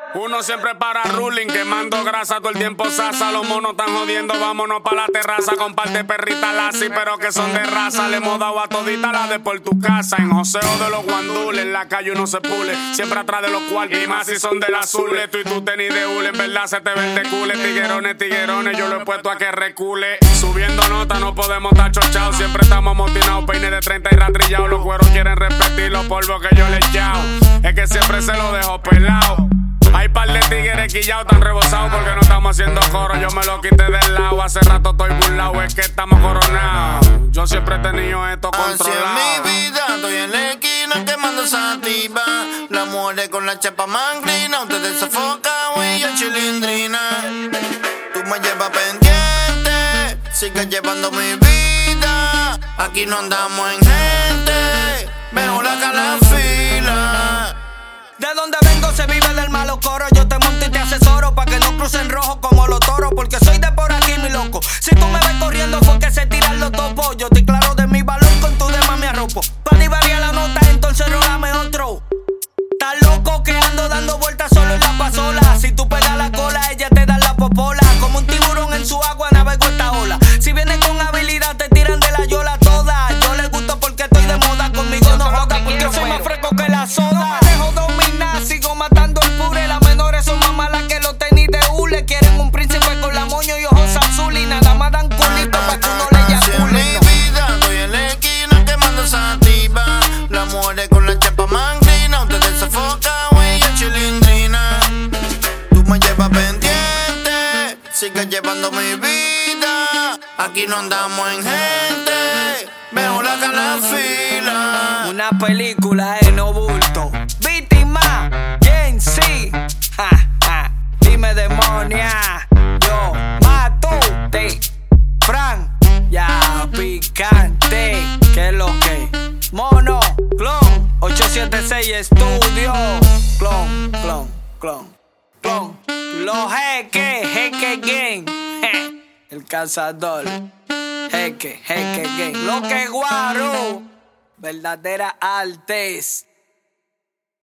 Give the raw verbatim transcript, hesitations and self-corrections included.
Uno siempre para ruling, quemando grasa, todo el tiempo sasa. Los monos están jodiendo, vámonos pa' la terraza. Comparte perrita lassi, pero que son de raza. Le hemos dado a todita la de por tu casa. En joseo de los guandules, en la calle uno se pule. Siempre atrás de los cuartos, y más si son del azul. Tú y tú tenis de hule, en verdad se te ven de cule. Tiguerones, tiguerones, yo lo he puesto a que recule. Subiendo nota, no podemos estar chochados. Siempre estamos motinados, peines de treinta y ratrillados. Los cueros quieren repetir los polvos que yo le he echado. Es que siempre se lo dejo pelado. Hay par de tigres quillados tan rebosados porque no estamos haciendo coro. Yo me lo quité del lado, hace rato estoy burlado. Es que estamos coronados. Yo siempre he tenido esto controlado. Así es mi vida, estoy en la esquina quemando sativa. La mujer con la chapa mangrina, ustedes sofocan y yo chilindrina. Tú me llevas pendiente, sigue llevando mi vida. Aquí no andamos en gente, mejor acá la fila. De donde vengo se vive del malo coro. Yo te monto y te asesoro pa' que no crucen rojo como los toros. Porque soy de por aquí, mi loco. Si tú me ves corriendo fue que se tiran los topos. Yo estoy claro de mi valor, con tu demás me arropo. Pa' varía la nota, entonces rólame otro. Estás loco que ando dando vueltas solo en la pasola. Si tú pegas la cola, ella te da la popola. Como un tiburón en su agua navego esta ola. Si vienes con habilidad te tiran de la yola toda. Yo les gusto porque estoy de moda. Conmigo no joda porque soy más fresco que la soda. Sigo matando el pure, las menores son más malas que los tenis de hule. Quieren un príncipe con la moño y ojos azules. Y nada más dan culito pa' que uno le eyacule. Mi vida, estoy en la esquina quemando sativa. La mujer con la chapa mangrina, ustedes sofocan y yo chilindrina. Tú me llevas pendiente, sigue llevando mi vida. Aquí no andamos en gente, mejor acá en la fila. Una película en no bulto. Víctima, Gen Z. Ja, ja. Dime demonia. Yo Matute, Fran, ya picante. ¿Qué es lo que? Mono, clon, ocho siete seis Estudio. Clon, clon, clon, clon. Los jeques, jeque gang. El cazador. Jeque, jeque gang. Lo que guaro. Verdadera artes.